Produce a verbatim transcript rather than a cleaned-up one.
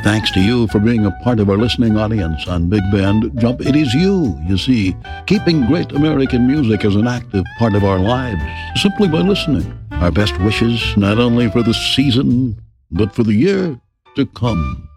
thanks to you for being a part of our listening audience on Big Bend Jump. It is you, you see, keeping great American music as an active part of our lives, simply by listening. Our best wishes, not only for the season, but for the year to come.